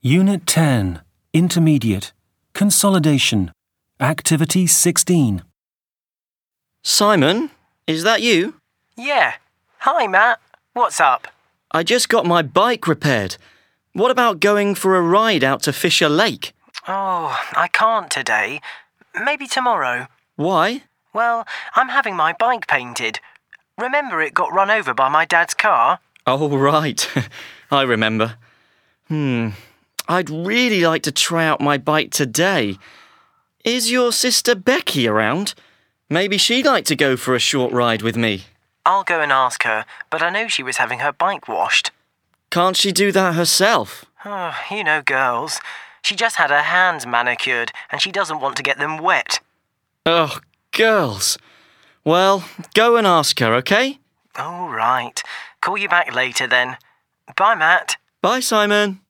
Unit 10, Intermediate, Consolidation, Activity 16. Simon, is that you? Yeah. Hi, Matt. What's up? I just got my bike repaired. What about going for a ride out to Fisher Lake? Oh, I can't today. Maybe tomorrow. Why? Well, I'm having my bike painted. Remember it got run over by my dad's car? Oh, right. I remember. I'd really like to try out my bike today. Is your sister Becky around? Maybe she'd like to go for a short ride with me. I'll go and ask her, but I know she was having her bike washed. Can't she do that herself? Oh, you know girls. She just had her hands manicured and she doesn't want to get them wet. Oh, girls. Well, go and ask her, okay? All right. Call you back later then. Bye, Matt. Bye, Simon.